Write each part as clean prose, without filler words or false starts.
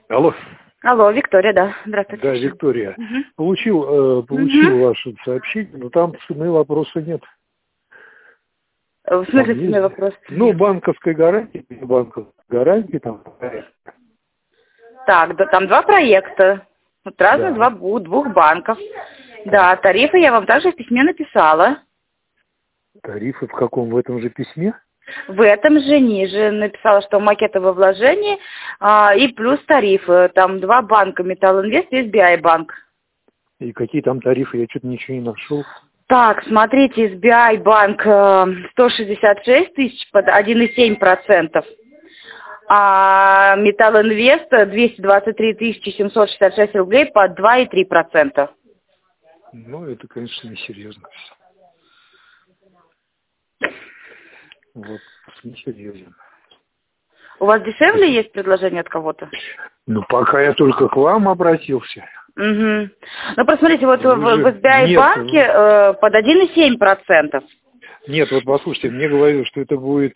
Алло. Алло, Виктория, да. Здравствуйте. Да, Виктория. Угу. Получил ваше сообщение, но там цены вопроса нет. В смысле цены вопрос? Ну, банковской гарантии, там. Так, да, там два проекта. Вот разных Да. двух банков. Да, тарифы я вам также в письме написала. Тарифы в этом же письме? В этом же ниже написала, что макетовое вложение и плюс тарифы. Там два банка, Металлинвест и SBI банк. И какие там тарифы? Я что-то ничего не нашел. Так, смотрите, SBI банк 166 тысяч под 1,7%. А Металлинвест 223 766 рублей под 2,3%. Ну, это, конечно, несерьезно. Вот, несерьезно. У вас дешевле есть предложение от кого-то? Ну, пока я только к вам обратился. Угу. Ну, посмотрите, вот в SBI банке под 1,7%. Нет, вот послушайте, мне говорили, что это будет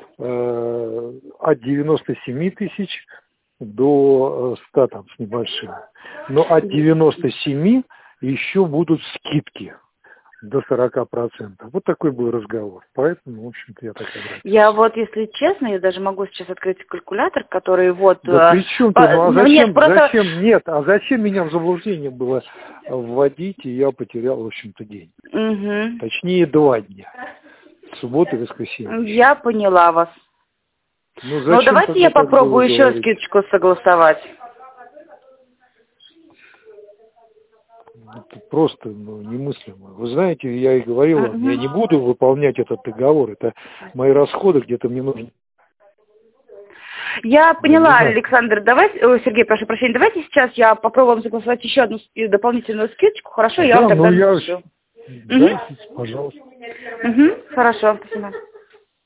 от 97 тысяч до 100 там с небольшим. Но от 97 еще будут скидки до 40%. Вот такой был разговор. Поэтому, в общем-то, я так обратился. Я вот, если честно, я даже могу сейчас открыть калькулятор, который вот... Да при чем ты? Ну, а зачем, нет, просто... зачем меня в заблуждение было вводить, и я потерял, в общем-то, день. Угу. Точнее, 2 дня. Суббота и воскресенье. Я поняла вас. Ну, давайте я попробую еще скидочку согласовать. Это просто немыслимо. Вы знаете, я и говорил вам, я не буду выполнять этот договор. Это мои расходы, где-то мне нужно. Я поняла, Александр, Сергей, прошу прощения, давайте сейчас я попробую вам согласовать еще одну дополнительную скидочку. Хорошо, я вам тогда напишу. Да, пожалуйста. Хорошо, спасибо.